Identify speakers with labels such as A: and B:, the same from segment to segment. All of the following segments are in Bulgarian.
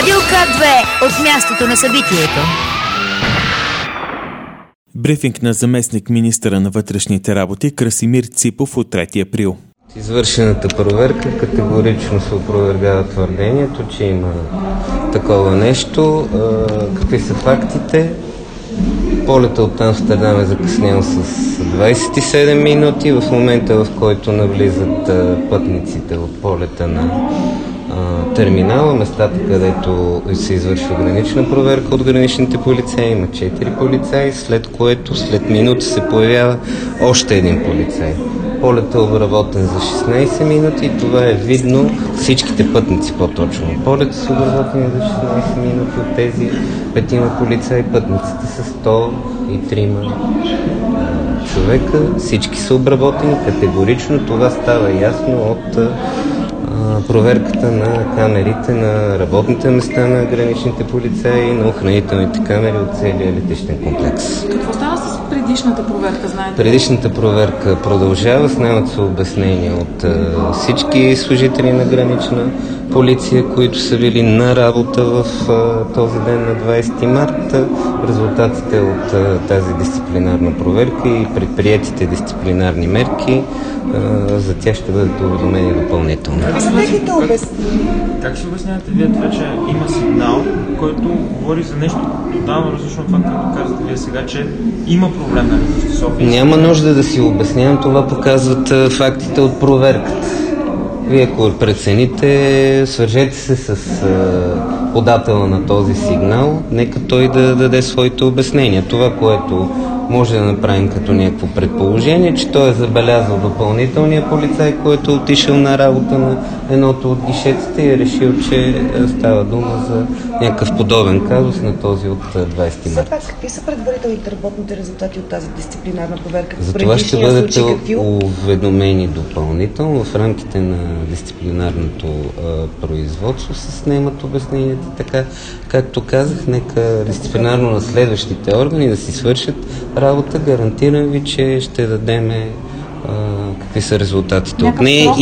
A: Радио К2 от мястото на събитието.
B: Брифинг на заместник министъра на вътрешните работи Красимир Ципов от 3 април.
C: Извършената проверка категорично се опровергава твърдението, че има такова нещо. Какви са фактите? Полета от Амстердам е закъснял с 27 минути. В момента, в който навлизат пътниците от полета на терминала, местата, където се извършва гранична проверка от граничните полицаи, има 4 полицаи, след което след минута се появява още един полицай. Полетът е обработен за 16 минути и това е видно, всичките пътници по-точно. Полетът са обработени за 16 минути от тези 5 полицаи, пътниците са 103 човека, всички са обработени категорично, това става ясно от проверката на камерите на работните места на граничните полицаи и на охранителните камери от целия летищен комплекс.
D: Какво става с предишната проверка, знаете?
C: Предишната проверка продължава, снемат се обяснения от всички служители на гранична полиция, които са били на работа в този ден на 20 марта. Резултатите от тази дисциплинарна проверка и предприетите дисциплинарни мерки за тях ще бъдат уведомени допълнително.
E: Как ще обяснявате вие това, че има сигнал, който говори за нещо тотално различно от това, като казвате вие сега, че има проблем на летище София?
C: Няма нужда да си обяснявам, това показват фактите от проверката. Вие, ако прецените, свържете се с подателя на този сигнал, нека той да даде своите обяснения. Това, което може да направим като някакво предположение, че той е забелязал допълнителния полицай, който е отишъл на работа на едното от гишетите и е решил, че става дума за някакъв подобен казус на този от 20 марта.
F: Все пак, какви са предварителните работните резултати от тази дисциплинарна проверка?
C: За това ще бъдете уведомени допълнително. В рамките на дисциплинарното производство се снемат обясненията. Така, както казах, нека дисциплинарно на следващите органи да си свършат работа. Гарантирам ви, че ще дадеме какви са резултатите от нея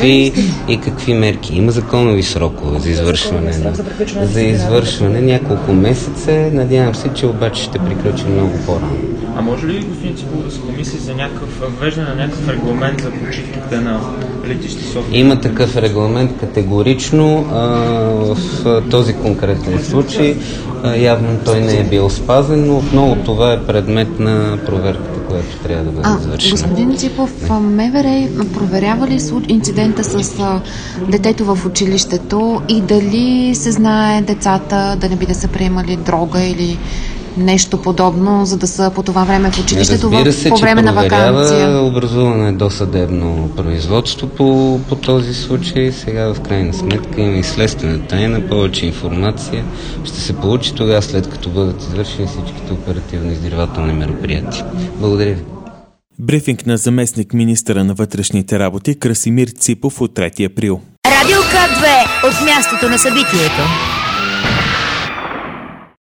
C: и какви мерки. Има законови срокове за извършване. За извършване няколко месеца. Надявам се, че обаче ще приключи много по-рано.
E: А може ли, господин Ципов, да се помисли за въвеждане на някакъв регламент за почивките на летище София?
C: Има такъв регламент категорично. В този конкретен случай явно той не е бил спазен, но отново това е предмет на проверката, която трябва да бъде извършена.
G: Господин Ципов, МВР проверява ли инцидента с детето в училището и дали се знае децата да не би да са приемали дрога или нещо подобно, за да са по това време в училището по време на ваканция?
C: Образувано е досъдебно производство по този случай. Сега в крайна сметка има и следствена тайна, повече информация ще се получи тогава, след като бъдат извършени всичките оперативно-издирвателни мероприятия. Благодаря ви.
B: Брифинг на заместник министъра на вътрешните работи Красимир Ципов от 3 април.
A: Радио К2 от мястото на събитието.